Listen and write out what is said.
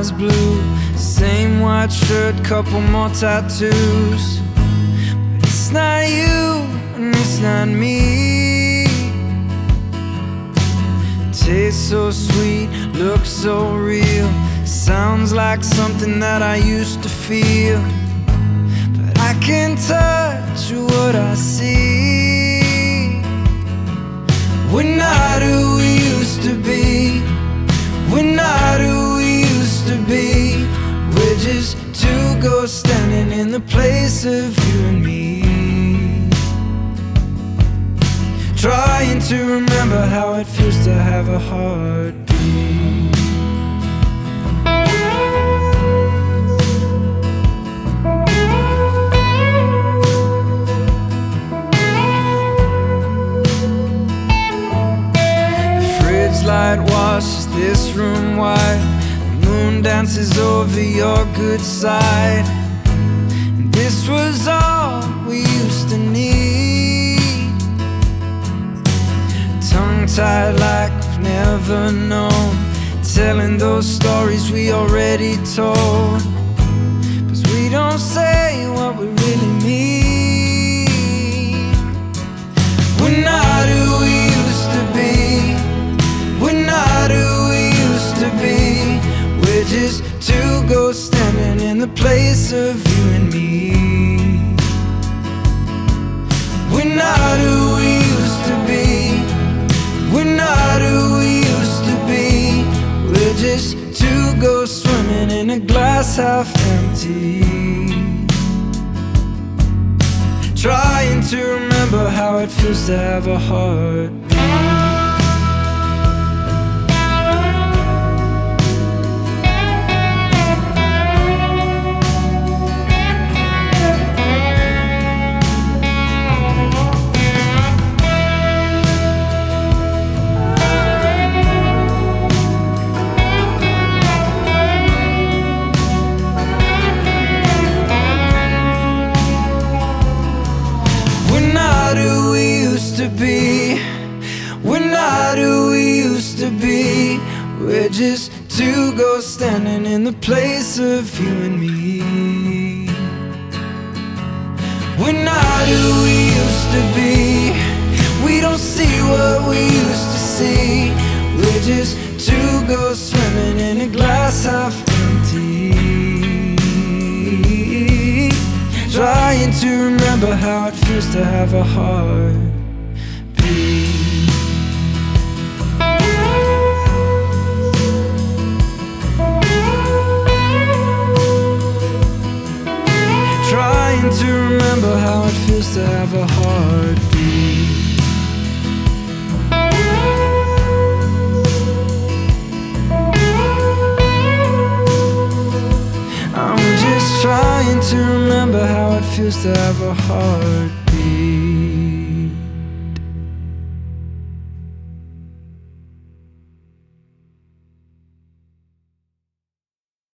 eyes blue, same white shirt, couple more tattoos. But it's not you and it's not me. Tastes so sweet, looks so real, sounds like something that I used to feel. But I can't touch what I see. We're not who we used to be. We're not who we used to be. We're just two ghosts standing in the place of you and me, trying to remember how it feels to have a heartbeat. The fridge light washes this room white, the moon dances over your good side. And this was all we used to need, tongue-tied like we've never known, telling those stories we already told. 'Cause we don't say what we really mean. We're not who we used to be. We're not who we used to be. We're just two ghosts standing in the place of you and me. We're not who we used to be. We're not who we used to be. We're just two ghosts swimming in a glass half empty, trying to remember how it feels to have a heartbeat. To be, we're not who we used to be. We're just two ghosts standing in the place of you and me. We're not who we used to be. We don't see what we used to see. We're just two ghosts swimming in a glass half empty, trying to remember how it feels to have a heart. Trying to remember how it feels to have a heartbeat. I'm just trying to remember how it feels to have a heartbeat.